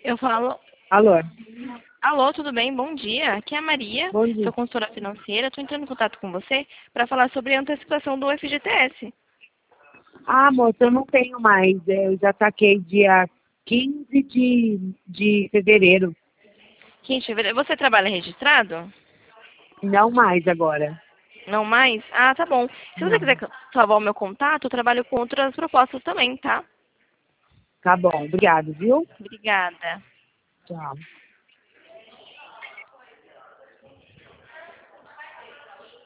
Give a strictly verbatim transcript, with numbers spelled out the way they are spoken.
Eu falo. Alô? Alô, tudo bem? Bom dia. Aqui é a Maria, Bom dia. sou consultora financeira. Estou entrando em contato com você para falar sobre a antecipação do F G T S. Ah, moça, eu não tenho mais. É, Eu já saquei dia quinze de, de fevereiro. quinze de fevereiro. Você trabalha registrado? Não mais agora. Não mais? Ah, tá bom. Se você Não. quiser salvar o meu contato, eu trabalho com outras propostas também, tá? Tá bom. Obrigado, viu? Obrigada. Tchau.